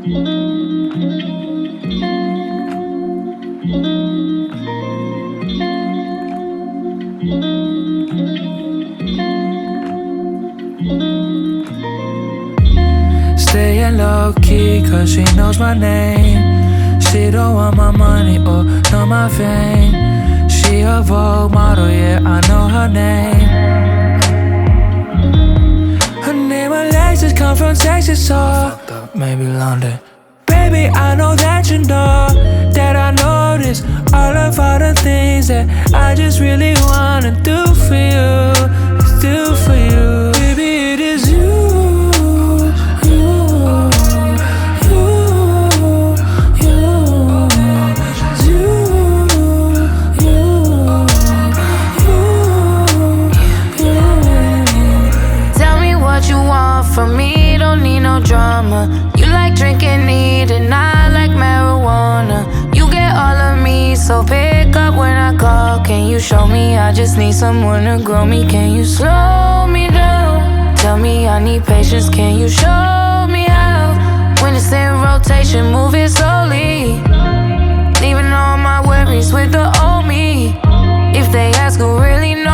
Staying low-key cause she knows my name. She don't want my money or know my fame. She a Vogue model, yeah, I know her name. Her name Alexis, come from Texas, so maybe London. Baby, I know that you know that I notice all of the things that I just really wanna do for you, do for you. Baby, it is you. From me, don't need no drama. You like drinking, eating, I like marijuana. You get all of me, so pick up when I call. Can you show me? I just need someone to grow me. Can you slow me down? Tell me I need patience. Can you show me how? When it's in rotation, move it slowly. Leaving all my worries with the old me. If they ask who really knows